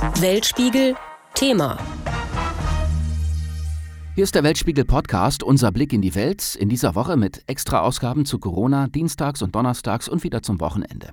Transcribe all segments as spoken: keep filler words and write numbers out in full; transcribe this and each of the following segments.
Weltspiegel Thema. Hier ist der Weltspiegel-Podcast, unser Blick in die Welt, in dieser Woche mit Extra-Ausgaben zu Corona, dienstags und donnerstags und wieder zum Wochenende.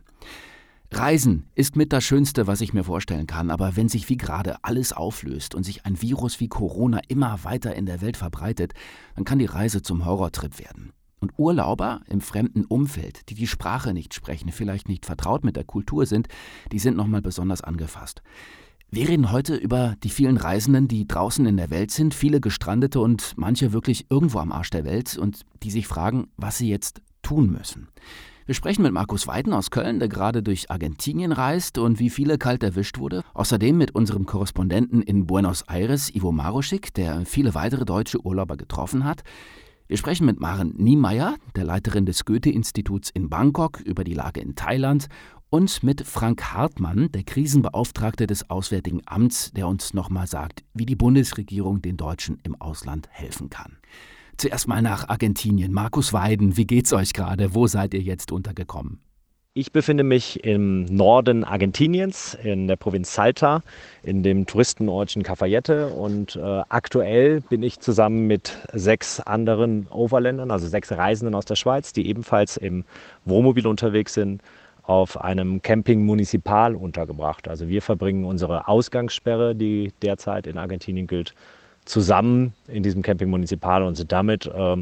Reisen ist mit das Schönste, was ich mir vorstellen kann, aber wenn sich wie gerade alles auflöst und sich ein Virus wie Corona immer weiter in der Welt verbreitet, dann kann die Reise zum Horrortrip werden. Und Urlauber im fremden Umfeld, die die Sprache nicht sprechen, vielleicht nicht vertraut mit der Kultur sind, die sind nochmal besonders angefasst. Wir reden heute über die vielen Reisenden, die draußen in der Welt sind, viele Gestrandete und manche wirklich irgendwo am Arsch der Welt und die sich fragen, was sie jetzt tun müssen. Wir sprechen mit Markus Weiden aus Köln, der gerade durch Argentinien reist und wie viele kalt erwischt wurde. Außerdem mit unserem Korrespondenten in Buenos Aires, Ivo Maruschik, der viele weitere deutsche Urlauber getroffen hat. Wir sprechen mit Maren Niemeyer, der Leiterin des Goethe-Instituts in Bangkok, über die Lage in Thailand und mit Frank Hartmann, der Krisenbeauftragte des Auswärtigen Amts, der uns nochmal sagt, wie die Bundesregierung den Deutschen im Ausland helfen kann. Zuerst mal nach Argentinien. Markus Weiden, wie geht's euch gerade? Wo seid ihr jetzt untergekommen? Ich befinde mich im Norden Argentiniens, in der Provinz Salta, in dem Touristenortchen Cafayate. Und äh, aktuell bin ich zusammen mit sechs anderen Overländern, also sechs Reisenden aus der Schweiz, die ebenfalls im Wohnmobil unterwegs sind, auf einem Camping Municipal untergebracht. Also wir verbringen unsere Ausgangssperre, die derzeit in Argentinien gilt, zusammen in diesem Camping Municipal und sind damit ähm,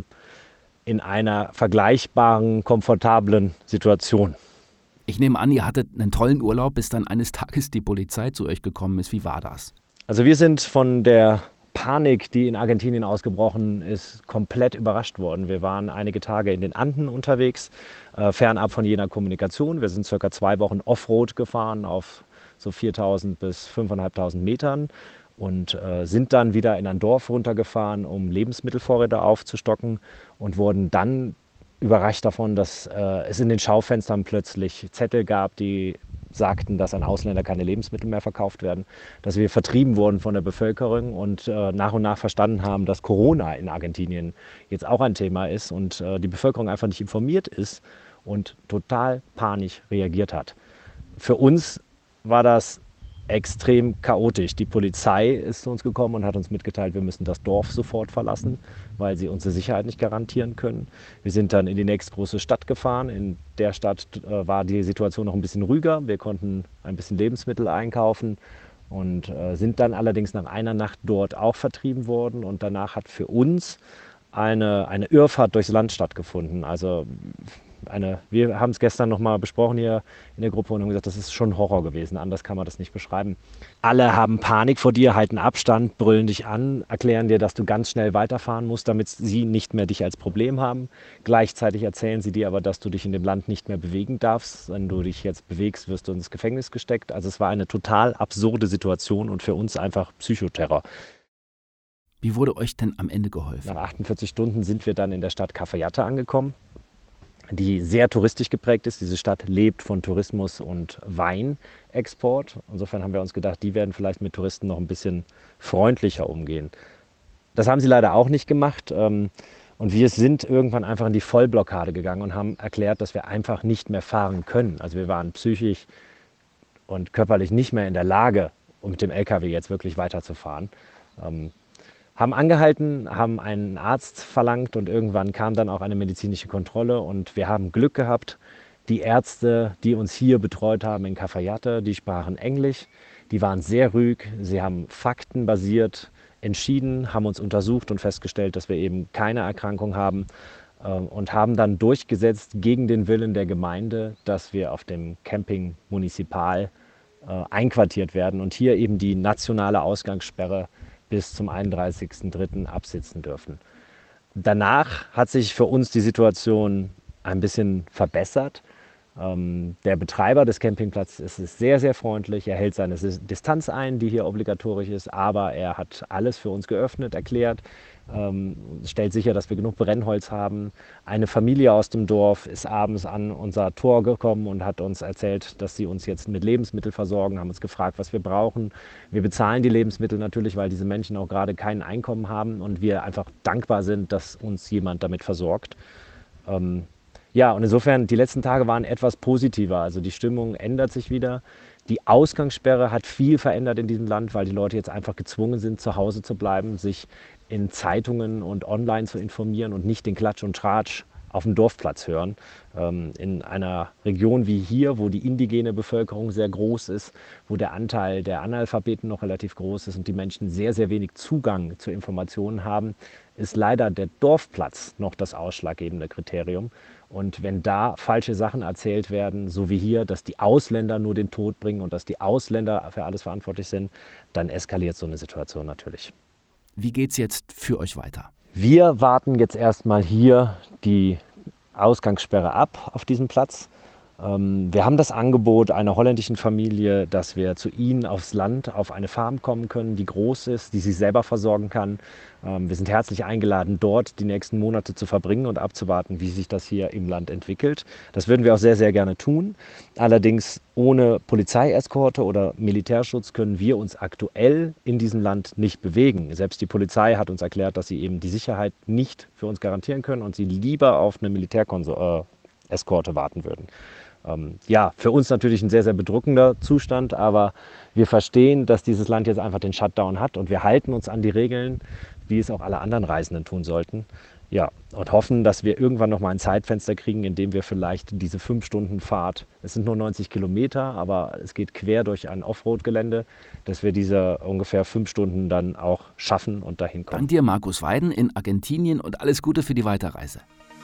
in einer vergleichbaren, komfortablen Situation. Ich nehme an, ihr hattet einen tollen Urlaub, bis dann eines Tages die Polizei zu euch gekommen ist. Wie war das? Also wir sind von der Panik, die in Argentinien ausgebrochen ist, komplett überrascht worden. Wir waren einige Tage in den Anden unterwegs, äh, fernab von jener Kommunikation. Wir sind circa zwei Wochen Offroad gefahren auf so viertausend bis fünftausendfünfhundert Metern und äh, sind dann wieder in ein Dorf runtergefahren, um Lebensmittelvorräte aufzustocken und wurden dann überrascht davon, dass äh, es in den Schaufenstern plötzlich Zettel gab, die sagten, dass an Ausländer keine Lebensmittel mehr verkauft werden, dass wir vertrieben wurden von der Bevölkerung und äh, nach und nach verstanden haben, dass Corona in Argentinien jetzt auch ein Thema ist und äh, die Bevölkerung einfach nicht informiert ist und total panisch reagiert hat. Für uns war das extrem chaotisch. Die Polizei ist zu uns gekommen und hat uns mitgeteilt, wir müssen das Dorf sofort verlassen, weil sie unsere Sicherheit nicht garantieren können. Wir sind dann in die nächstgroße Stadt gefahren. In der Stadt äh, war die Situation noch ein bisschen ruhiger. Wir konnten ein bisschen Lebensmittel einkaufen und äh, sind dann allerdings nach einer Nacht dort auch vertrieben worden. Und danach hat für uns eine, eine Irrfahrt durchs Land stattgefunden. Also Eine, wir haben es gestern noch mal besprochen hier in der Gruppe und haben gesagt, das ist schon Horror gewesen, anders kann man das nicht beschreiben. Alle haben Panik vor dir, halten Abstand, brüllen dich an, erklären dir, dass du ganz schnell weiterfahren musst, damit sie nicht mehr dich als Problem haben. Gleichzeitig erzählen sie dir aber, dass du dich in dem Land nicht mehr bewegen darfst. Wenn du dich jetzt bewegst, wirst du ins Gefängnis gesteckt. Also es war eine total absurde Situation und für uns einfach Psychoterror. Wie wurde euch denn am Ende geholfen? Nach achtundvierzig Stunden sind wir dann in der Stadt Cafayate angekommen, die sehr touristisch geprägt ist. Diese Stadt lebt von Tourismus und Weinexport. Insofern haben wir uns gedacht, die werden vielleicht mit Touristen noch ein bisschen freundlicher umgehen. Das haben sie leider auch nicht gemacht. Und wir sind irgendwann einfach in die Vollblockade gegangen und haben erklärt, dass wir einfach nicht mehr fahren können. Also wir waren psychisch und körperlich nicht mehr in der Lage, um mit dem L K W jetzt wirklich weiterzufahren. Haben angehalten, haben einen Arzt verlangt und irgendwann kam dann auch eine medizinische Kontrolle und wir haben Glück gehabt. Die Ärzte, die uns hier betreut haben in Cafayate, die sprachen Englisch, die waren sehr ruhig, sie haben faktenbasiert entschieden, haben uns untersucht und festgestellt, dass wir eben keine Erkrankung haben und haben dann durchgesetzt gegen den Willen der Gemeinde, dass wir auf dem Camping Municipal einquartiert werden und hier eben die nationale Ausgangssperre bis zum einunddreißigsten dritten absitzen dürfen. Danach hat sich für uns die Situation ein bisschen verbessert. Ähm, der Betreiber des Campingplatzes ist sehr, sehr freundlich. Er hält seine Distanz ein, die hier obligatorisch ist, aber er hat alles für uns geöffnet, erklärt, ähm, stellt sicher, dass wir genug Brennholz haben. Eine Familie aus dem Dorf ist abends an unser Tor gekommen und hat uns erzählt, dass sie uns jetzt mit Lebensmitteln versorgen, haben uns gefragt, was wir brauchen. Wir bezahlen die Lebensmittel natürlich, weil diese Menschen auch gerade kein Einkommen haben und wir einfach dankbar sind, dass uns jemand damit versorgt. Ähm, Ja, und insofern, die letzten Tage waren etwas positiver. Also die Stimmung ändert sich wieder. Die Ausgangssperre hat viel verändert in diesem Land, weil die Leute jetzt einfach gezwungen sind, zu Hause zu bleiben, sich in Zeitungen und online zu informieren und nicht den Klatsch und Tratsch auf dem Dorfplatz hören. Ähm, in einer Region wie hier, wo die indigene Bevölkerung sehr groß ist, wo der Anteil der Analphabeten noch relativ groß ist und die Menschen sehr, sehr wenig Zugang zu Informationen haben, ist leider der Dorfplatz noch das ausschlaggebende Kriterium. Und wenn da falsche Sachen erzählt werden, so wie hier, dass die Ausländer nur den Tod bringen und dass die Ausländer für alles verantwortlich sind, dann eskaliert so eine Situation natürlich. Wie geht's jetzt für euch weiter? Wir warten jetzt erstmal hier die Ausgangssperre ab auf diesem Platz. Wir haben das Angebot einer holländischen Familie, dass wir zu ihnen aufs Land, auf eine Farm kommen können, die groß ist, die sich selber versorgen kann. Wir sind herzlich eingeladen, dort die nächsten Monate zu verbringen und abzuwarten, wie sich das hier im Land entwickelt. Das würden wir auch sehr, sehr gerne tun. Allerdings ohne Polizeieskorte oder Militärschutz können wir uns aktuell in diesem Land nicht bewegen. Selbst die Polizei hat uns erklärt, dass sie eben die Sicherheit nicht für uns garantieren können und sie lieber auf eine Militäreskorte warten würden. Ja, für uns natürlich ein sehr, sehr bedrückender Zustand, aber wir verstehen, dass dieses Land jetzt einfach den Shutdown hat und wir halten uns an die Regeln, wie es auch alle anderen Reisenden tun sollten. Ja, und hoffen, dass wir irgendwann noch mal ein Zeitfenster kriegen, in dem wir vielleicht diese fünf Stunden Fahrt, es sind nur neunzig Kilometer, aber es geht quer durch ein Offroad-Gelände, dass wir diese ungefähr fünf Stunden dann auch schaffen und dahin kommen. Dank dir, Markus Weiden in Argentinien, und alles Gute für die Weiterreise.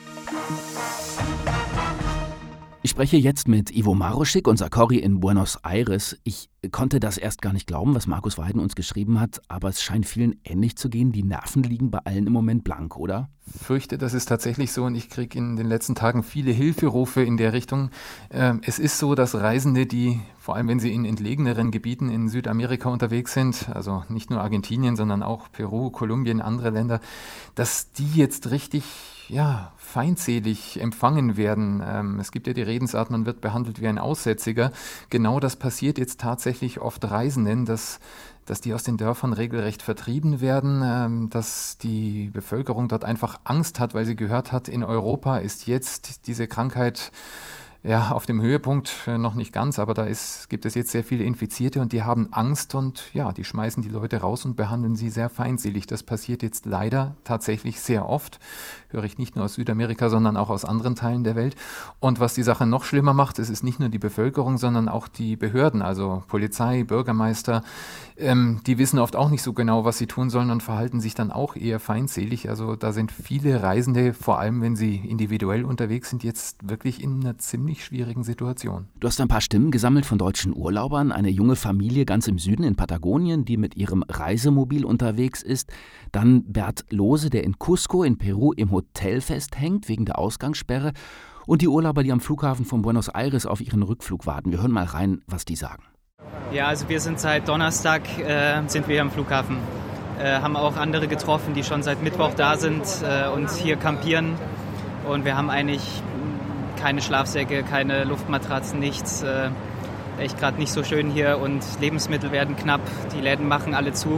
Ich spreche jetzt mit Ivo Maroschik, unser Corri in Buenos Aires. Ich konnte das erst gar nicht glauben, was Markus Weiden uns geschrieben hat, aber es scheint vielen ähnlich zu gehen. Die Nerven liegen bei allen im Moment blank, oder? Ich fürchte, das ist tatsächlich so und ich kriege in den letzten Tagen viele Hilferufe in der Richtung. Ähm, es ist so, dass Reisende, die vor allem wenn sie in entlegeneren Gebieten in Südamerika unterwegs sind, also nicht nur Argentinien, sondern auch Peru, Kolumbien, andere Länder, dass die jetzt richtig ja, feindselig empfangen werden. Ähm, es gibt ja die Redensart, man wird behandelt wie ein Aussätziger. Genau das passiert jetzt tatsächlich oft Reisenden, dass dass die aus den Dörfern regelrecht vertrieben werden, ähm, dass die Bevölkerung dort einfach Angst hat, weil sie gehört hat, in Europa ist jetzt diese Krankheit ja, auf dem Höhepunkt äh, noch nicht ganz, aber da ist, gibt es jetzt sehr viele Infizierte und die haben Angst und ja, die schmeißen die Leute raus und behandeln sie sehr feindselig. Das passiert jetzt leider tatsächlich sehr oft. Höre ich nicht nur aus Südamerika, sondern auch aus anderen Teilen der Welt. Und was die Sache noch schlimmer macht, es ist nicht nur die Bevölkerung, sondern auch die Behörden, also Polizei, Bürgermeister, ähm, die wissen oft auch nicht so genau, was sie tun sollen und verhalten sich dann auch eher feindselig. Also da sind viele Reisende, vor allem wenn sie individuell unterwegs sind, jetzt wirklich in einer ziemlich schwierigen Situation. Du hast ein paar Stimmen gesammelt von deutschen Urlaubern, eine junge Familie ganz im Süden in Patagonien, die mit ihrem Reisemobil unterwegs ist. Dann Bert Lose, der in Cusco in Peru im Hotel festhängt wegen der Ausgangssperre. Und die Urlauber, die am Flughafen von Buenos Aires auf ihren Rückflug warten. Wir hören mal rein, was die sagen. Ja, also wir sind seit Donnerstag äh, sind wir hier am Flughafen. Äh, haben auch andere getroffen, die schon seit Mittwoch da sind äh, und hier campieren. Und wir haben eigentlich keine Schlafsäcke, keine Luftmatratzen, nichts. Äh, echt gerade nicht so schön hier und Lebensmittel werden knapp. Die Läden machen alle zu.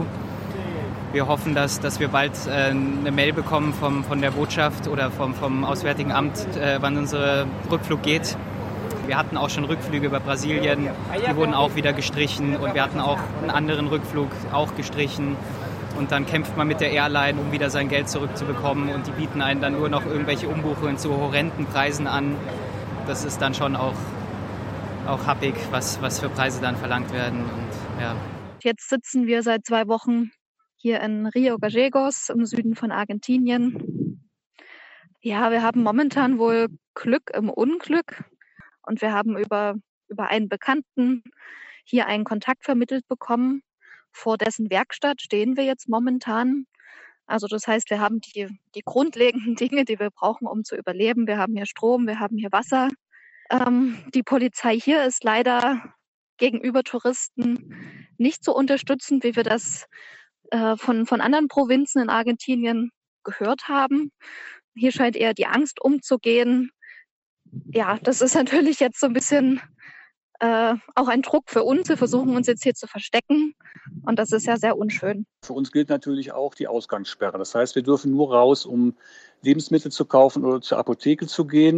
Wir hoffen, dass, dass wir bald äh, eine Mail bekommen vom, von der Botschaft oder vom, vom Auswärtigen Amt, äh, wann unser Rückflug geht. Wir hatten auch schon Rückflüge über Brasilien, die wurden auch wieder gestrichen und wir hatten auch einen anderen Rückflug auch gestrichen. Und dann kämpft man mit der Airline, um wieder sein Geld zurückzubekommen und die bieten einen dann nur noch irgendwelche Umbuchungen zu horrenden Preisen an. Das ist dann schon auch, auch happig, was, was für Preise dann verlangt werden. Und, ja. Jetzt sitzen wir seit zwei Wochen hier in Rio Gallegos im Süden von Argentinien. Ja, wir haben momentan wohl Glück im Unglück. Und wir haben über, über einen Bekannten hier einen Kontakt vermittelt bekommen. Vor dessen Werkstatt stehen wir jetzt momentan. Also das heißt, wir haben die, die grundlegenden Dinge, die wir brauchen, um zu überleben. Wir haben hier Strom, wir haben hier Wasser. Ähm, die Polizei hier ist leider gegenüber Touristen nicht so unterstützend, wie wir das äh, von, von anderen Provinzen in Argentinien gehört haben. Hier scheint eher die Angst umzugehen. Ja, das ist natürlich jetzt so ein bisschen äh, auch ein Druck für uns. Wir versuchen uns jetzt hier zu verstecken und das ist ja sehr unschön. Für uns gilt natürlich auch die Ausgangssperre. Das heißt, wir dürfen nur raus, um Lebensmittel zu kaufen oder zur Apotheke zu gehen.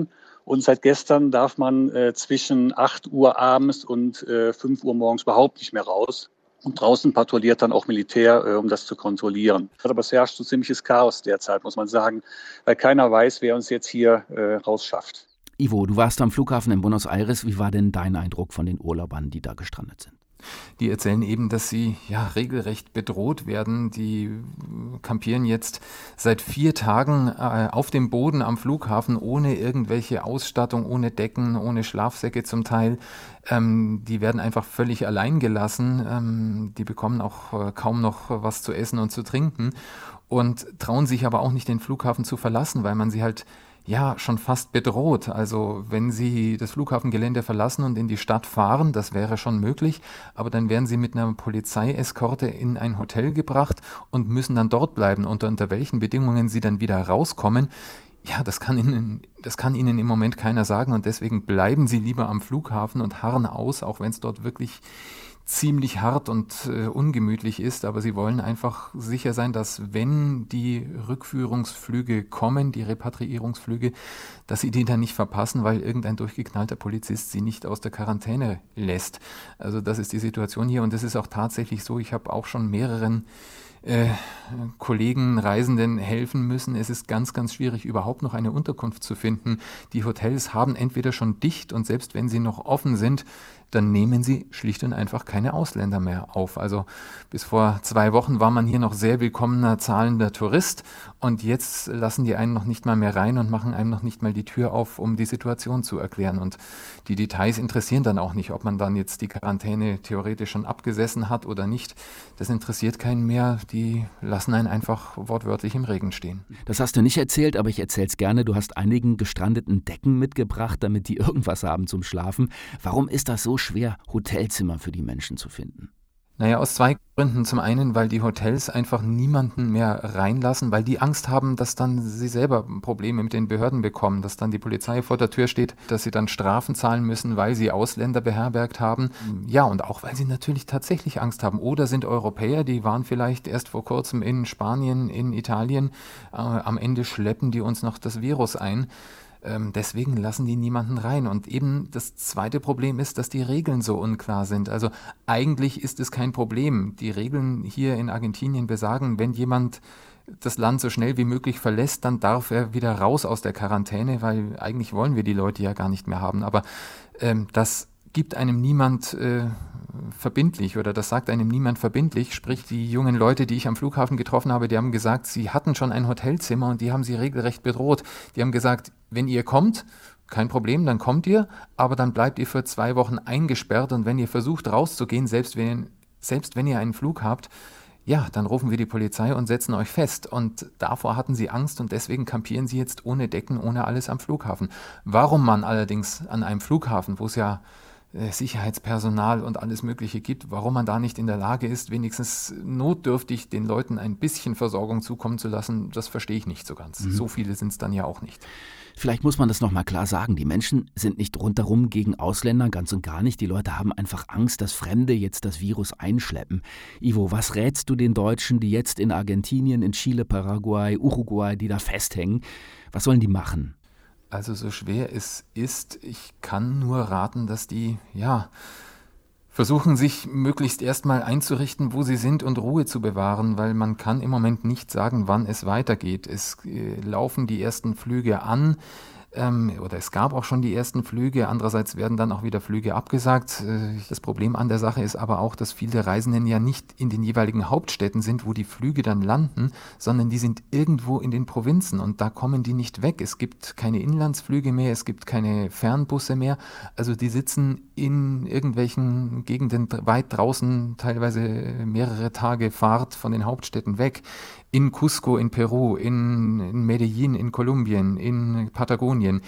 Und seit gestern darf man äh, zwischen acht Uhr abends und äh, fünf Uhr morgens überhaupt nicht mehr raus. Und draußen patrouilliert dann auch Militär, äh, um das zu kontrollieren. Aber es herrscht so ziemliches Chaos derzeit, muss man sagen, weil keiner weiß, wer uns jetzt hier äh, rausschafft. Ivo, du warst am Flughafen in Buenos Aires. Wie war denn dein Eindruck von den Urlaubern, die da gestrandet sind? Die erzählen eben, dass sie ja regelrecht bedroht werden. Die kampieren jetzt seit vier Tagen äh, auf dem Boden am Flughafen ohne irgendwelche Ausstattung, ohne Decken, ohne Schlafsäcke zum Teil. Ähm, die werden einfach völlig allein gelassen. Ähm, die bekommen auch äh, kaum noch was zu essen und zu trinken und trauen sich aber auch nicht, den Flughafen zu verlassen, weil man sie halt ja schon fast bedroht. Also wenn sie das Flughafengelände verlassen und in die Stadt fahren, das wäre schon möglich, aber dann werden sie mit einer Polizeieskorte in ein Hotel gebracht und müssen dann dort bleiben. Und unter welchen Bedingungen sie dann wieder rauskommen, ja, das kann ihnen, das kann ihnen im Moment keiner sagen und deswegen bleiben sie lieber am Flughafen und harren aus, auch wenn es dort wirklich ziemlich hart und äh, ungemütlich ist, aber sie wollen einfach sicher sein, dass wenn die Rückführungsflüge kommen, die Repatriierungsflüge, dass sie die dann nicht verpassen, weil irgendein durchgeknallter Polizist sie nicht aus der Quarantäne lässt. Also das ist die Situation hier und das ist auch tatsächlich so. Ich habe auch schon mehreren Äh, Kollegen, Reisenden helfen müssen. Es ist ganz, ganz schwierig, überhaupt noch eine Unterkunft zu finden. Die Hotels haben entweder schon dicht und selbst wenn sie noch offen sind, dann nehmen sie schlicht und einfach keine Ausländer mehr auf. Also bis vor zwei Wochen war man hier noch sehr willkommener, zahlender Tourist und jetzt lassen die einen noch nicht mal mehr rein und machen einem noch nicht mal die Tür auf, um die Situation zu erklären. Und die Details interessieren dann auch nicht, ob man dann jetzt die Quarantäne theoretisch schon abgesessen hat oder nicht. Das interessiert keinen mehr. Die lassen einen einfach wortwörtlich im Regen stehen. Das hast du nicht erzählt, aber ich erzähl's gerne. Du hast einigen Gestrandeten Decken mitgebracht, damit die irgendwas haben zum Schlafen. Warum ist das so schwer, Hotelzimmer für die Menschen zu finden? Naja, aus zwei Gründen. Zum einen, weil die Hotels einfach niemanden mehr reinlassen, weil die Angst haben, dass dann sie selber Probleme mit den Behörden bekommen, dass dann die Polizei vor der Tür steht, dass sie dann Strafen zahlen müssen, weil sie Ausländer beherbergt haben. Ja, und auch, weil sie natürlich tatsächlich Angst haben. Oder sind Europäer, die waren vielleicht erst vor kurzem in Spanien, in Italien. Äh, am Ende schleppen die uns noch das Virus ein. Ähm, deswegen lassen die niemanden rein. Und eben das zweite Problem ist, dass die Regeln so unklar sind. Also eigentlich ist es kein Problem. Die Regeln hier in Argentinien besagen, wenn jemand das Land so schnell wie möglich verlässt, dann darf er wieder raus aus der Quarantäne, weil eigentlich wollen wir die Leute ja gar nicht mehr haben. Aber ähm, das gibt einem niemand äh, verbindlich oder das sagt einem niemand verbindlich. Sprich, die jungen Leute, die ich am Flughafen getroffen habe, die haben gesagt, sie hatten schon ein Hotelzimmer und die haben sie regelrecht bedroht. Die haben gesagt, wenn ihr kommt, kein Problem, dann kommt ihr, aber dann bleibt ihr für zwei Wochen eingesperrt und wenn ihr versucht rauszugehen, selbst wenn, selbst wenn ihr einen Flug habt, ja, dann rufen wir die Polizei und setzen euch fest. Und davor hatten sie Angst und deswegen kampieren sie jetzt ohne Decken, ohne alles am Flughafen. Warum man allerdings an einem Flughafen, wo es ja Sicherheitspersonal und alles Mögliche gibt, warum man da nicht in der Lage ist, wenigstens notdürftig den Leuten ein bisschen Versorgung zukommen zu lassen, das verstehe ich nicht so ganz. Mhm. So viele sind es dann ja auch nicht. Vielleicht muss man das nochmal klar sagen. Die Menschen sind nicht rundherum gegen Ausländer, ganz und gar nicht. Die Leute haben einfach Angst, dass Fremde jetzt das Virus einschleppen. Ivo, was rätst du den Deutschen, die jetzt in Argentinien, in Chile, Paraguay, Uruguay, die da festhängen? Was sollen die machen? Also so schwer es ist, ich kann nur raten, dass die, ja, versuchen sich möglichst erstmal einzurichten, wo sie sind und Ruhe zu bewahren, weil man kann im Moment nicht sagen, wann es weitergeht. Es äh, laufen die ersten Flüge an. Ähm, oder es gab auch schon die ersten Flüge, andererseits werden dann auch wieder Flüge abgesagt. Äh, das Problem an der Sache ist aber auch, dass viele Reisenden ja nicht in den jeweiligen Hauptstädten sind, wo die Flüge dann landen, sondern die sind irgendwo in den Provinzen und da kommen die nicht weg. Es gibt keine Inlandsflüge mehr, es gibt keine Fernbusse mehr, also die sitzen in irgendwelchen Gegenden weit draußen, teilweise mehrere Tage Fahrt von den Hauptstädten weg. In Cusco in Peru, in, in Medellin in Kolumbien, in Patagonien.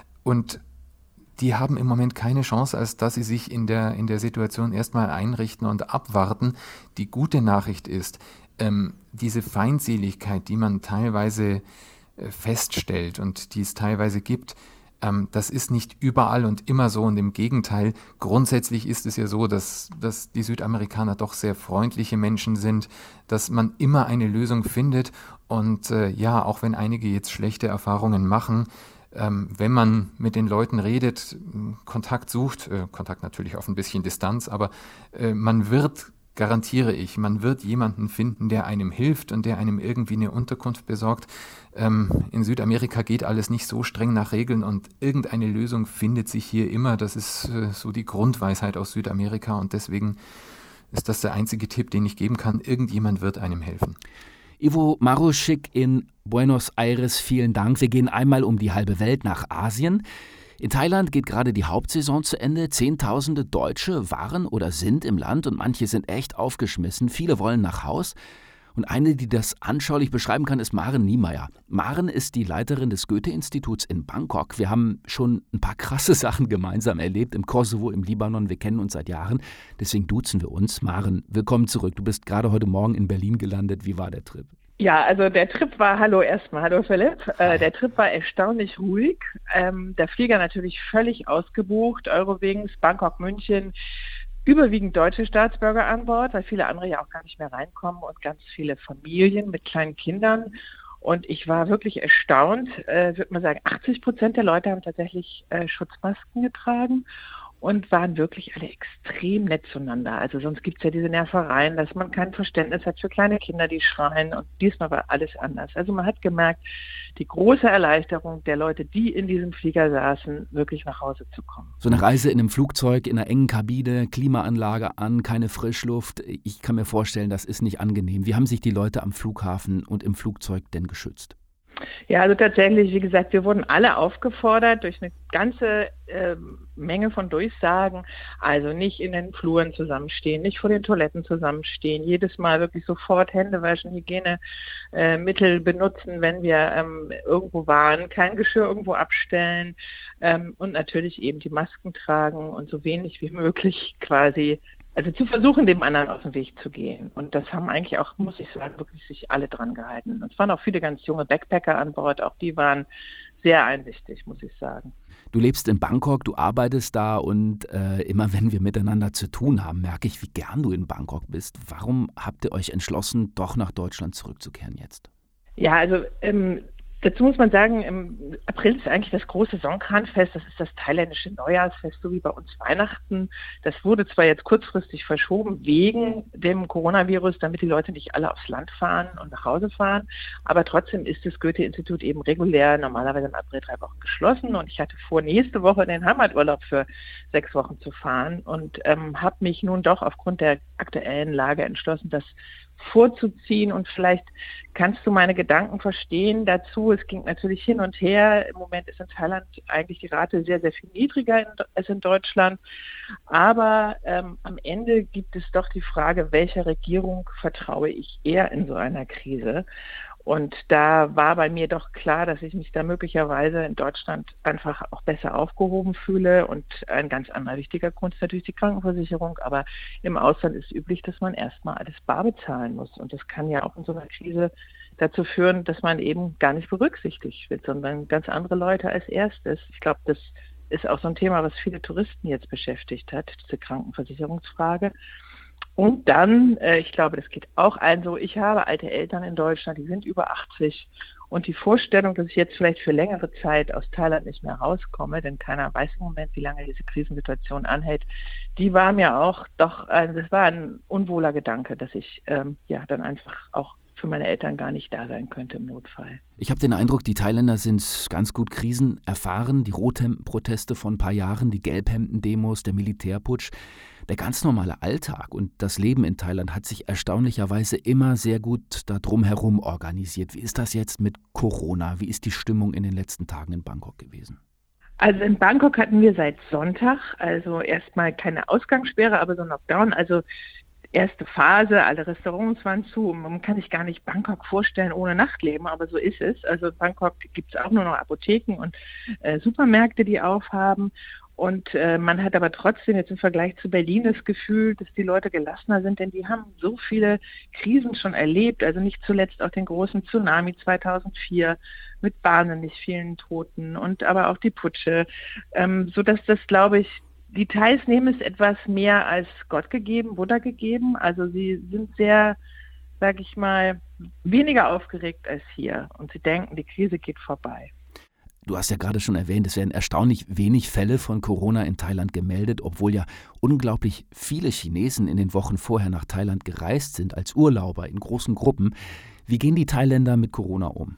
Und die haben im Moment keine Chance, als dass sie sich in der, in der Situation erstmal einrichten und abwarten. Die gute Nachricht ist, ähm, diese Feindseligkeit, die man teilweise äh, feststellt und die es teilweise gibt, Ähm, das ist nicht überall und immer so und im Gegenteil, grundsätzlich ist es ja so, dass, dass die Südamerikaner doch sehr freundliche Menschen sind, dass man immer eine Lösung findet und äh, ja, auch wenn einige jetzt schlechte Erfahrungen machen, ähm, wenn man mit den Leuten redet, Kontakt sucht, äh, Kontakt natürlich auf ein bisschen Distanz, aber äh, man wird, garantiere ich, man wird jemanden finden, der einem hilft und der einem irgendwie eine Unterkunft besorgt. Ähm, in Südamerika geht alles nicht so streng nach Regeln und irgendeine Lösung findet sich hier immer. Das ist äh, so die Grundweisheit aus Südamerika und deswegen ist das der einzige Tipp, den ich geben kann. Irgendjemand wird einem helfen. Ivo Marušik in Buenos Aires, vielen Dank. Wir gehen einmal um die halbe Welt nach Asien. In Thailand geht gerade die Hauptsaison zu Ende. Zehntausende Deutsche waren oder sind im Land und manche sind echt aufgeschmissen. Viele wollen nach Haus. Und eine, die das anschaulich beschreiben kann, ist Maren Niemeyer. Maren ist die Leiterin des Goethe-Instituts in Bangkok. Wir haben schon ein paar krasse Sachen gemeinsam erlebt, im Kosovo, im Libanon. Wir kennen uns seit Jahren, deswegen duzen wir uns. Maren, willkommen zurück. Du bist gerade heute Morgen in Berlin gelandet. Wie war der Trip? Ja, also der Trip war, hallo erstmal, hallo Philipp, äh, der Trip war erstaunlich ruhig, ähm, der Flieger natürlich völlig ausgebucht, Eurowings, Bangkok, München, überwiegend deutsche Staatsbürger an Bord, weil viele andere ja auch gar nicht mehr reinkommen und ganz viele Familien mit kleinen Kindern und ich war wirklich erstaunt, äh, würde man sagen, achtzig Prozent der Leute haben tatsächlich äh, Schutzmasken getragen. Und waren wirklich alle extrem nett zueinander. Also sonst gibt es ja diese Nervereien, dass man kein Verständnis hat für kleine Kinder, die schreien. Und diesmal war alles anders. Also man hat gemerkt, die große Erleichterung der Leute, die in diesem Flieger saßen, wirklich nach Hause zu kommen. So eine Reise in einem Flugzeug, in einer engen Kabine, Klimaanlage an, keine Frischluft. Ich kann mir vorstellen, das ist nicht angenehm. Wie haben sich die Leute am Flughafen und im Flugzeug denn geschützt? Ja, also tatsächlich, wie gesagt, wir wurden alle aufgefordert durch eine ganze äh, Menge von Durchsagen, also nicht in den Fluren zusammenstehen, nicht vor den Toiletten zusammenstehen, jedes Mal wirklich sofort Hände waschen, Hygienemittel äh, benutzen, wenn wir ähm, irgendwo waren, kein Geschirr irgendwo abstellen ähm, und natürlich eben die Masken tragen und so wenig wie möglich quasi, also zu versuchen, dem anderen aus dem Weg zu gehen. Und das haben eigentlich auch, muss ich sagen, wirklich sich alle dran gehalten. Und es waren auch viele ganz junge Backpacker an Bord, auch die waren sehr einsichtig, muss ich sagen. Du lebst in Bangkok, du arbeitest da und äh, immer wenn wir miteinander zu tun haben, merke ich, wie gern du in Bangkok bist. Warum habt ihr euch entschlossen, doch nach Deutschland zurückzukehren jetzt? Ja, also ähm, dazu muss man sagen, im April ist eigentlich das große Songkran-Fest, das ist das thailändische Neujahrsfest, so wie bei uns Weihnachten. Das wurde zwar jetzt kurzfristig verschoben wegen dem Coronavirus, damit die Leute nicht alle aufs Land fahren und nach Hause fahren, aber trotzdem ist das Goethe-Institut eben regulär normalerweise im April drei Wochen geschlossen und ich hatte vor, nächste Woche in den Heimaturlaub für sechs Wochen zu fahren und ähm, habe mich nun doch aufgrund der aktuellen Lage entschlossen, das vorzuziehen und vielleicht kannst du meine Gedanken verstehen dazu. Es ging natürlich hin und her. Im Moment ist in Thailand eigentlich die Rate sehr, sehr viel niedriger als in Deutschland. Aber ähm, am Ende gibt es doch die Frage, welcher Regierung vertraue ich eher in so einer Krise? Und da war bei mir doch klar, dass ich mich da möglicherweise in Deutschland einfach auch besser aufgehoben fühle. Und ein ganz anderer wichtiger Grund ist natürlich die Krankenversicherung. Aber im Ausland ist üblich, dass man erstmal alles bar bezahlen muss. Und das kann ja auch in so einer Krise dazu führen, dass man eben gar nicht berücksichtigt wird, sondern ganz andere Leute als erstes. Ich glaube, das ist auch so ein Thema, was viele Touristen jetzt beschäftigt hat, diese Krankenversicherungsfrage. Und dann, äh, ich glaube, das geht auch allen so, ich habe alte Eltern in Deutschland, die sind über achtzig und die Vorstellung, dass ich jetzt vielleicht für längere Zeit aus Thailand nicht mehr rauskomme, denn keiner weiß im Moment, wie lange diese Krisensituation anhält, die war mir auch doch, äh, das war ein unwohler Gedanke, dass ich ähm, ja dann einfach auch für meine Eltern gar nicht da sein könnte im Notfall. Ich habe den Eindruck, die Thailänder sind ganz gut Krisen erfahren. Die Rothemden-Proteste von ein paar Jahren, die Gelbhemden-Demos, der Militärputsch. Der ganz normale Alltag und das Leben in Thailand hat sich erstaunlicherweise immer sehr gut darum herum organisiert. Wie ist das jetzt mit Corona? Wie ist die Stimmung in den letzten Tagen in Bangkok gewesen? Also in Bangkok hatten wir seit Sonntag, also erstmal keine Ausgangssperre, aber so ein Lockdown, also erste Phase, alle Restaurants waren zu. Man kann sich gar nicht Bangkok vorstellen ohne Nachtleben, aber so ist es. Also in Bangkok gibt es auch nur noch Apotheken und äh, Supermärkte, die aufhaben. Und äh, man hat aber trotzdem jetzt im Vergleich zu Berlin das Gefühl, dass die Leute gelassener sind, denn die haben so viele Krisen schon erlebt. Also nicht zuletzt auch den großen Tsunami zweitausendvier mit wahnsinnig vielen Toten und aber auch die Putsche, ähm, sodass das, glaube ich, die Thais nehmen es etwas mehr als Gott gegeben, Buddha gegeben. Also sie sind sehr, sage ich mal, weniger aufgeregt als hier. Und sie denken, die Krise geht vorbei. Du hast ja gerade schon erwähnt, es werden erstaunlich wenig Fälle von Corona in Thailand gemeldet, obwohl ja unglaublich viele Chinesen in den Wochen vorher nach Thailand gereist sind als Urlauber in großen Gruppen. Wie gehen die Thailänder mit Corona um?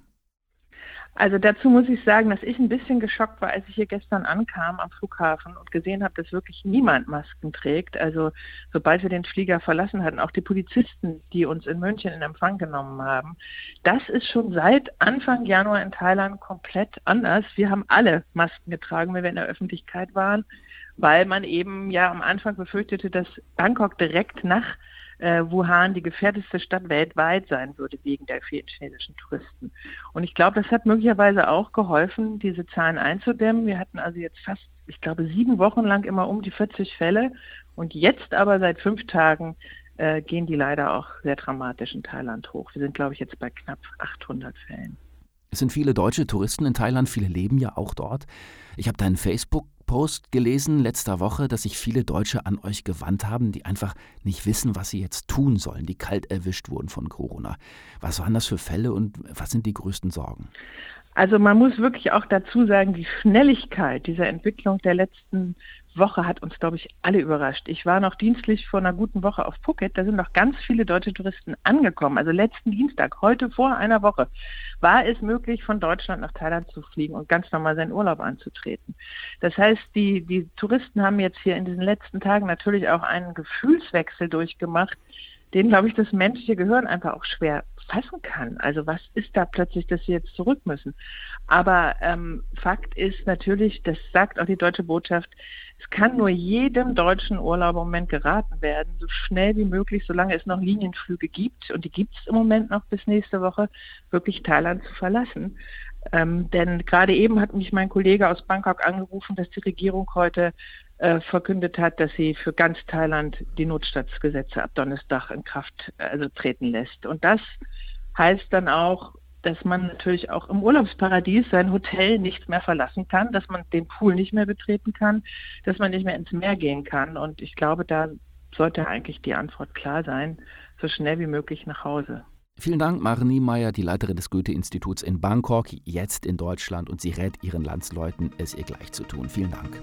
Also dazu muss ich sagen, dass ich ein bisschen geschockt war, als ich hier gestern ankam am Flughafen und gesehen habe, dass wirklich niemand Masken trägt. Also sobald wir den Flieger verlassen hatten, auch die Polizisten, die uns in München in Empfang genommen haben. Das ist schon seit Anfang Januar in Thailand komplett anders. Wir haben alle Masken getragen, wenn wir in der Öffentlichkeit waren, weil man eben ja am Anfang befürchtete, dass Bangkok direkt nach äh, Wuhan die gefährlichste Stadt weltweit sein würde wegen der vielen chinesischen Touristen. Und ich glaube, das hat möglicherweise auch geholfen, diese Zahlen einzudämmen. Wir hatten also jetzt fast, ich glaube, sieben Wochen lang immer um die vierzig Fälle und jetzt aber seit fünf Tagen äh, gehen die leider auch sehr dramatisch in Thailand hoch. Wir sind, glaube ich, jetzt bei knapp achthundert Fällen. Es sind viele deutsche Touristen in Thailand, viele leben ja auch dort. Ich habe deinen Facebook-Post gelesen letzter Woche, dass sich viele Deutsche an euch gewandt haben, die einfach nicht wissen, was sie jetzt tun sollen, die kalt erwischt wurden von Corona. Was waren das für Fälle und was sind die größten Sorgen? Also man muss wirklich auch dazu sagen, die Schnelligkeit dieser Entwicklung der letzten Woche hat uns, glaube ich, alle überrascht. Ich war noch dienstlich vor einer guten Woche auf Phuket, da sind noch ganz viele deutsche Touristen angekommen. Also letzten Dienstag, heute vor einer Woche, war es möglich, von Deutschland nach Thailand zu fliegen und ganz normal seinen Urlaub anzutreten. Das heißt, die, die Touristen haben jetzt hier in diesen letzten Tagen natürlich auch einen Gefühlswechsel durchgemacht, den, glaube ich, das menschliche Gehirn einfach auch schwer fassen kann. Also was ist da plötzlich, dass sie jetzt zurück müssen? Aber ähm, Fakt ist natürlich, das sagt auch die deutsche Botschaft, es kann nur jedem deutschen Urlauber im Moment geraten werden, so schnell wie möglich, solange es noch Linienflüge gibt, und die gibt es im Moment noch bis nächste Woche, wirklich Thailand zu verlassen. Ähm, denn gerade eben hat mich mein Kollege aus Bangkok angerufen, dass die Regierung heute äh, verkündet hat, dass sie für ganz Thailand die Notstandsgesetze ab Donnerstag in Kraft äh, also treten lässt. Und das heißt dann auch, dass man natürlich auch im Urlaubsparadies sein Hotel nicht mehr verlassen kann, dass man den Pool nicht mehr betreten kann, dass man nicht mehr ins Meer gehen kann. Und ich glaube, da sollte eigentlich die Antwort klar sein, so schnell wie möglich nach Hause. Vielen Dank, Maren Niemeyer, die Leiterin des Goethe-Instituts in Bangkok, jetzt in Deutschland, und sie rät ihren Landsleuten, es ihr gleich zu tun. Vielen Dank.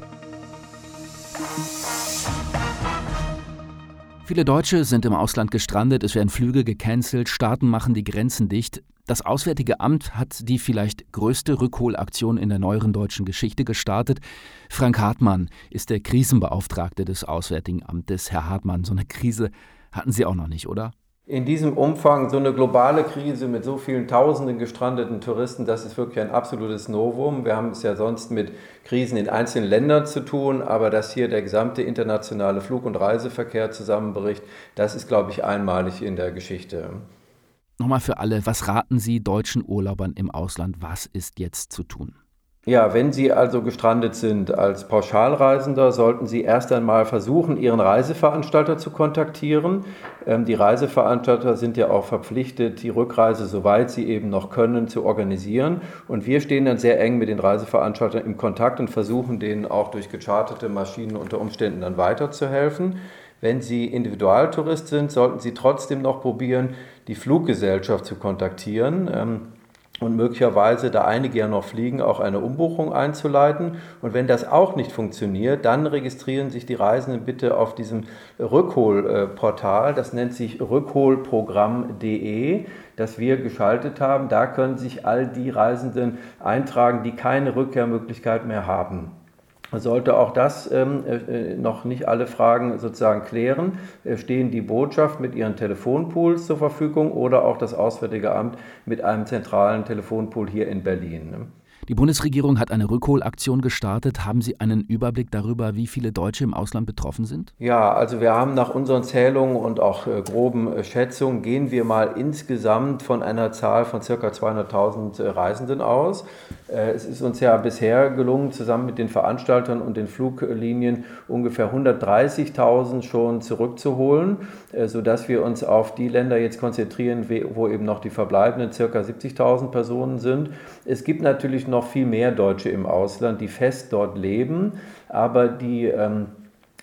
Viele Deutsche sind im Ausland gestrandet, es werden Flüge gecancelt, Staaten machen die Grenzen dicht. Das Auswärtige Amt hat die vielleicht größte Rückholaktion in der neueren deutschen Geschichte gestartet. Frank Hartmann ist der Krisenbeauftragte des Auswärtigen Amtes. Herr Hartmann, so eine Krise hatten Sie auch noch nicht, oder? In diesem Umfang so eine globale Krise mit so vielen tausenden gestrandeten Touristen, das ist wirklich ein absolutes Novum. Wir haben es ja sonst mit Krisen in einzelnen Ländern zu tun, aber dass hier der gesamte internationale Flug- und Reiseverkehr zusammenbricht, das ist, glaube ich, einmalig in der Geschichte. Nochmal für alle, was raten Sie deutschen Urlaubern im Ausland, was ist jetzt zu tun? Ja, wenn Sie also gestrandet sind als Pauschalreisender, sollten Sie erst einmal versuchen, Ihren Reiseveranstalter zu kontaktieren. Ähm, die Reiseveranstalter sind ja auch verpflichtet, die Rückreise, soweit sie eben noch können, zu organisieren. Und wir stehen dann sehr eng mit den Reiseveranstaltern im Kontakt und versuchen, denen auch durch gecharterte Maschinen unter Umständen dann weiterzuhelfen. Wenn Sie Individualtourist sind, sollten Sie trotzdem noch probieren, die Fluggesellschaft zu kontaktieren. Ähm, Und möglicherweise, da einige ja noch fliegen, auch eine Umbuchung einzuleiten. Und wenn das auch nicht funktioniert, dann registrieren sich die Reisenden bitte auf diesem Rückholportal. Das nennt sich rückholprogramm punkt de, das wir geschaltet haben. Da können sich all die Reisenden eintragen, die keine Rückkehrmöglichkeit mehr haben. Sollte auch das ähm, äh, noch nicht alle Fragen sozusagen klären, äh, stehen die Botschaft mit ihren Telefonpools zur Verfügung oder auch das Auswärtige Amt mit einem zentralen Telefonpool hier in Berlin. Die Bundesregierung hat eine Rückholaktion gestartet. Haben Sie einen Überblick darüber, wie viele Deutsche im Ausland betroffen sind? Ja, also wir haben nach unseren Zählungen und auch äh, groben äh, Schätzungen, gehen wir mal insgesamt von einer Zahl von ca. zweihunderttausend äh, Reisenden aus. Äh, es ist uns ja bisher gelungen, zusammen mit den Veranstaltern und den Fluglinien ungefähr hundertdreißigtausend schon zurückzuholen, äh, sodass wir uns auf die Länder jetzt konzentrieren, wo eben noch die verbleibenden ca. siebzigtausend Personen sind. Es gibt natürlich noch viel mehr Deutsche im Ausland, die fest dort leben, aber die ähm,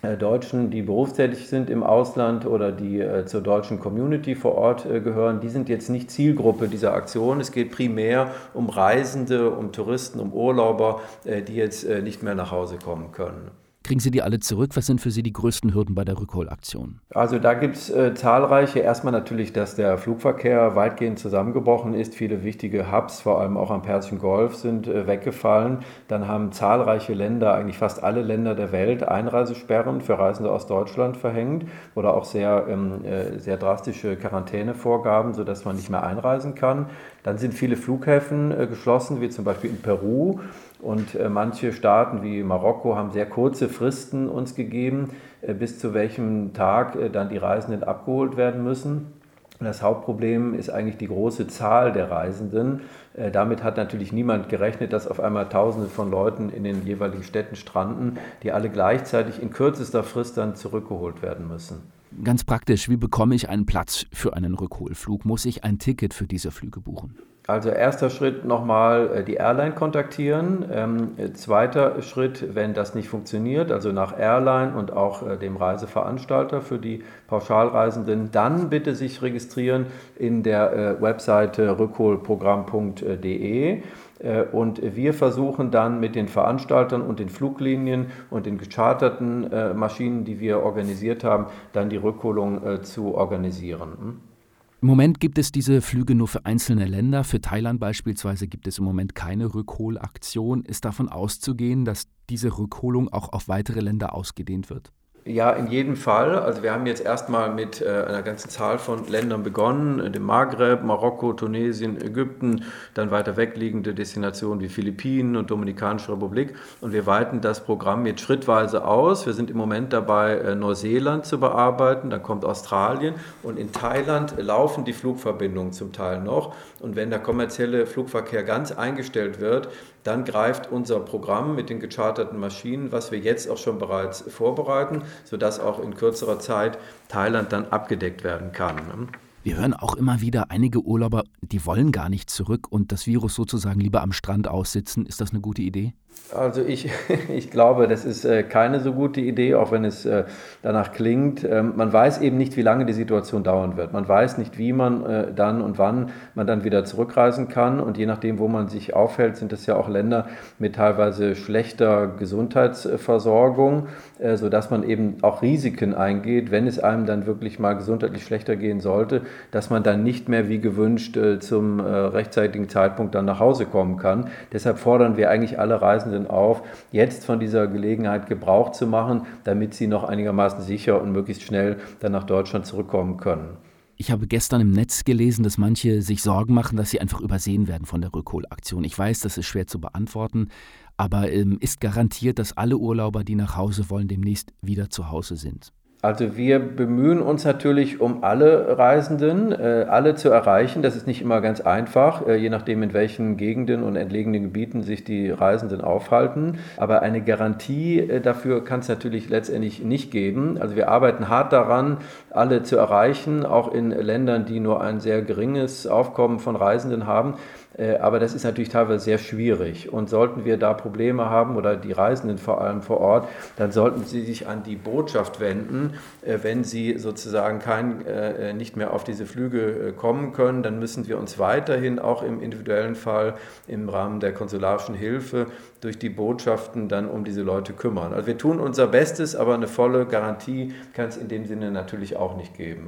Deutschen, die berufstätig sind im Ausland oder die äh, zur deutschen Community vor Ort äh, gehören, die sind jetzt nicht Zielgruppe dieser Aktion. Es geht primär um Reisende, um Touristen, um Urlauber, äh, die jetzt äh, nicht mehr nach Hause kommen können. Kriegen Sie die alle zurück? Was sind für Sie die größten Hürden bei der Rückholaktion? Also da gibt es äh, zahlreiche. Erstmal natürlich, dass der Flugverkehr weitgehend zusammengebrochen ist. Viele wichtige Hubs, vor allem auch am Persischen Golf, sind äh, weggefallen. Dann haben zahlreiche Länder, eigentlich fast alle Länder der Welt, Einreisesperren für Reisende aus Deutschland verhängt oder auch sehr, ähm, äh, sehr drastische Quarantänevorgaben, sodass man nicht mehr einreisen kann. Dann sind viele Flughäfen äh, geschlossen, wie zum Beispiel in Peru. Und äh, manche Staaten wie Marokko haben sehr kurze Fristen uns gegeben, äh, bis zu welchem Tag äh, dann die Reisenden abgeholt werden müssen. Und das Hauptproblem ist eigentlich die große Zahl der Reisenden. Äh, damit hat natürlich niemand gerechnet, dass auf einmal Tausende von Leuten in den jeweiligen Städten stranden, die alle gleichzeitig in kürzester Frist dann zurückgeholt werden müssen. Ganz praktisch, wie bekomme ich einen Platz für einen Rückholflug? Muss ich ein Ticket für diese Flüge buchen? Also erster Schritt nochmal die Airline kontaktieren. Ähm, zweiter Schritt, wenn das nicht funktioniert, also nach Airline und auch äh, dem Reiseveranstalter für die Pauschalreisenden, dann bitte sich registrieren in der äh, Webseite rückholprogramm punkt de. Und wir versuchen dann mit den Veranstaltern und den Fluglinien und den gecharterten äh, Maschinen, die wir organisiert haben, dann die Rückholung äh, zu organisieren. Im Moment gibt es diese Flüge nur für einzelne Länder. Für Thailand beispielsweise gibt es im Moment keine Rückholaktion. Ist davon auszugehen, dass diese Rückholung auch auf weitere Länder ausgedehnt wird? Ja, in jedem Fall. Also wir haben jetzt erstmal mit äh, einer ganzen Zahl von Ländern begonnen, dem Maghreb, Marokko, Tunesien, Ägypten, dann weiter wegliegende Destinationen wie Philippinen und Dominikanische Republik. Und wir weiten das Programm jetzt schrittweise aus. Wir sind im Moment dabei, äh, Neuseeland zu bearbeiten, dann kommt Australien und in Thailand laufen die Flugverbindungen zum Teil noch. Und wenn der kommerzielle Flugverkehr ganz eingestellt wird, dann greift unser Programm mit den gecharterten Maschinen, was wir jetzt auch schon bereits vorbereiten, sodass auch in kürzerer Zeit Thailand dann abgedeckt werden kann. Wir hören auch immer wieder, einige Urlauber, die wollen gar nicht zurück und das Virus sozusagen lieber am Strand aussitzen. Ist das eine gute Idee? Also ich, ich glaube, das ist äh, keine so gute Idee, auch wenn es äh, danach klingt. Ähm, man weiß eben nicht, wie lange die Situation dauern wird. Man weiß nicht, wie man äh, dann und wann man dann wieder zurückreisen kann. Und je nachdem, wo man sich aufhält, sind es ja auch Länder mit teilweise schlechter Gesundheitsversorgung, äh, sodass man eben auch Risiken eingeht, wenn es einem dann wirklich mal gesundheitlich schlechter gehen sollte, dass man dann nicht mehr wie gewünscht äh, zum äh, rechtzeitigen Zeitpunkt dann nach Hause kommen kann. Deshalb fordern wir eigentlich alle Reisenden auf, jetzt von dieser Gelegenheit Gebrauch zu machen, damit sie noch einigermaßen sicher und möglichst schnell dann nach Deutschland zurückkommen können. Ich habe gestern im Netz gelesen, dass manche sich Sorgen machen, dass sie einfach übersehen werden von der Rückholaktion. Ich weiß, das ist schwer zu beantworten, aber ähm, ist garantiert, dass alle Urlauber, die nach Hause wollen, demnächst wieder zu Hause sind? Also wir bemühen uns natürlich um alle Reisenden, äh, alle zu erreichen. Das ist nicht immer ganz einfach, äh, je nachdem in welchen Gegenden und entlegenen Gebieten sich die Reisenden aufhalten. Aber eine Garantie äh, dafür kann es natürlich letztendlich nicht geben. Also wir arbeiten hart daran, alle zu erreichen, auch in Ländern, die nur ein sehr geringes Aufkommen von Reisenden haben. Aber das ist natürlich teilweise sehr schwierig. Und sollten wir da Probleme haben oder die Reisenden vor allem vor Ort, dann sollten sie sich an die Botschaft wenden. Wenn sie sozusagen kein, nicht mehr auf diese Flüge kommen können, dann müssen wir uns weiterhin auch im individuellen Fall im Rahmen der konsularischen Hilfe durch die Botschaften dann um diese Leute kümmern. Also wir tun unser Bestes, aber eine volle Garantie kann es in dem Sinne natürlich auch nicht geben.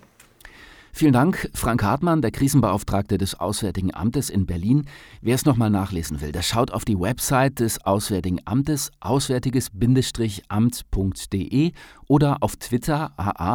Vielen Dank, Frank Hartmann, der Krisenbeauftragte des Auswärtigen Amtes in Berlin. Wer es nochmal nachlesen will, der schaut auf die Website des Auswärtigen Amtes, auswärtiges Amt punkt de oder auf Twitter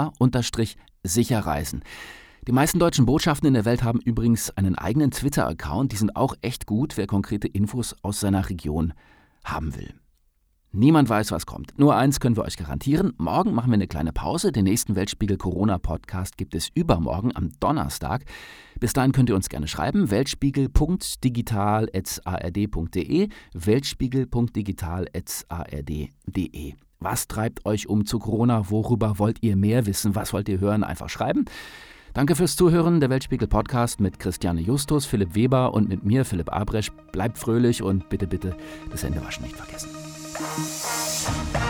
aa-sicherreisen. Die meisten deutschen Botschaften in der Welt haben übrigens einen eigenen Twitter-Account. Die sind auch echt gut, wer konkrete Infos aus seiner Region haben will. Niemand weiß, was kommt. Nur eins können wir euch garantieren. Morgen machen wir eine kleine Pause. Den nächsten Weltspiegel-Corona-Podcast gibt es übermorgen am Donnerstag. Bis dahin könnt ihr uns gerne schreiben. weltspiegel punkt digital at a r d punkt de weltspiegel punkt digital at a r d punkt de. Was treibt euch um zu Corona? Worüber wollt ihr mehr wissen? Was wollt ihr hören? Einfach schreiben. Danke fürs Zuhören. Der Weltspiegel-Podcast mit Christiane Justus, Philipp Weber und mit mir, Philipp Abresch. Bleibt fröhlich und bitte, bitte das Händewaschen nicht vergessen.